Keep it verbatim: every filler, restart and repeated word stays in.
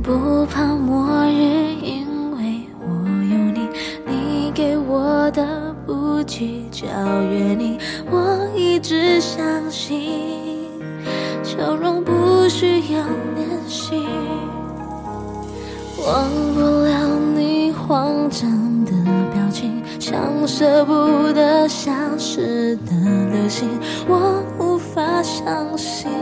不怕末日，因为我有你，你给我的不计较约你，我一直相信笑容不需要练习，忘不了你慌张的表情，像舍不得消失的流星，我无法相信